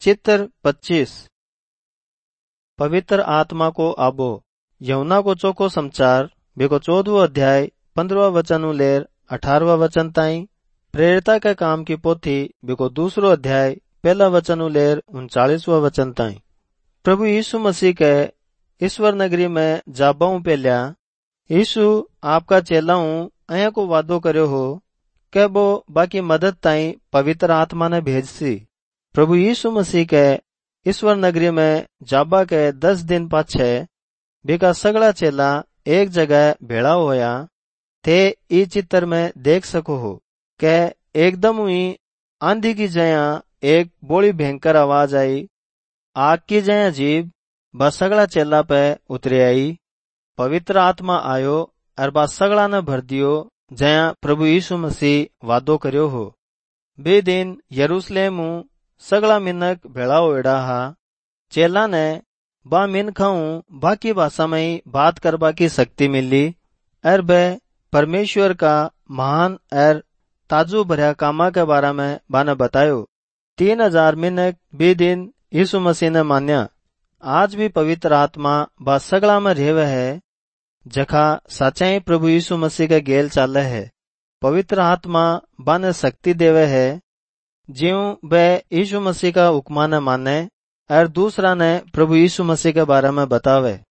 चित्र 25। पवित्र आत्मा को आबो। यूहन्ना को चोखो समाचार बिको 14वां अध्याय 15वां वचन लेर 18वां वचन ताई। प्रेरिता के काम की पोथी बिको 2रो अध्याय 1 वचन लेर 39वां वचन ताई। प्रभु यीशु मसीह के ईश्वर नगरी में जाबाऊ पहलिया यीशु आपका चेला हूँ अया को वादो कर्यो हो के वो बाकी मदद ताई पवित्र आत्मा ने भेजसी। प्रभु यीशु मसीह के ईश्वर नगरी में जाबा के 10 दिन पाछे बिका सगला चेला एक जगह भेड़ा होया थे। ई चित्र में देख सको हो के एकदम हुई आंधी की जया एक बोली भयंकर आवाज आई। आग की जया जीव बा सगला चेला पे उतरे आई। पवित्र आत्मा आयो और बा सगला ने भर दियो जया प्रभु यीशु मसीह वादो कर्यो हो। बे दिन यरूशलेम सगला मिनक भेड़ा होड़ा हा। चेला ने बा मिनखाऊ बाकी भाषा में बात करबा की शक्ति मिली और वे परमेश्वर का महान और ताजु भरया कामा के बारे में बाने बतायो। 3000 मिनक बे दिन यीशु मसीह ने मान्या। आज भी पवित्र आत्मा बा सगला में रेवे है जखा सच्चाई प्रभु यीशु मसीह के गेल चाले है। पवित्र आत्मा बाने शक्ति देवे है ज्यों वे यीशु मसीह का हुक्मा ने माने और दूसरा ने प्रभु यीशु मसीह के बारे में बतावे।